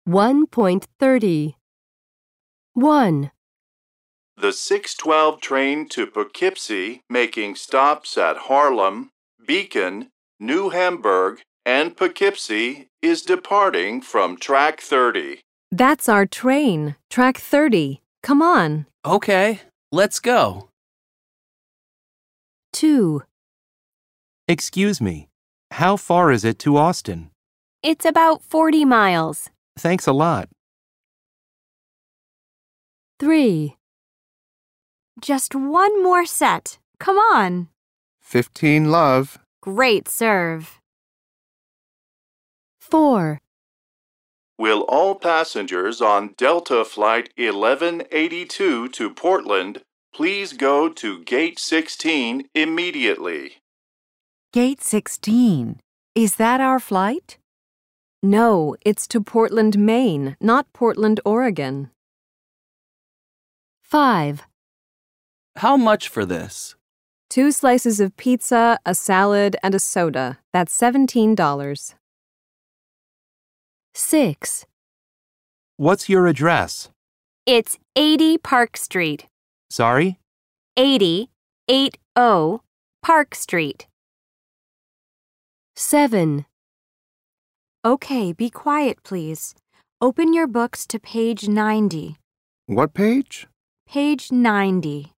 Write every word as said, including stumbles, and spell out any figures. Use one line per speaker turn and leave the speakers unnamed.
one point thirty. one.
The six twelve train to Poughkeepsie, making stops at Harlem, Beacon, New Hamburg, and Poughkeepsie, is departing from track thirty.
That's our train, track thirty. Come on.
Okay, let's go.
two.
Excuse me, how far is it to Austin?
It's about forty miles.
Thanks a lot.
three.
Just one more set. Come on.
Fifteen, love.
Great serve.
four.
Will all passengers on Delta Flight eleven eighty-two to Portland please go to Gate sixteen immediately?
Gate sixteen. Is that our flight?
No, it's to Portland, Maine, not Portland, Oregon. five.
How much for this?
Two slices of pizza, a salad, and a soda. That's seventeen dollars. six.
What's your address?
It's eighty Park Street.
Sorry?
eighty, eight oh, Park Street.
seven.
Okay, be quiet, please. Open your books to page ninety.
What page?
Page ninety.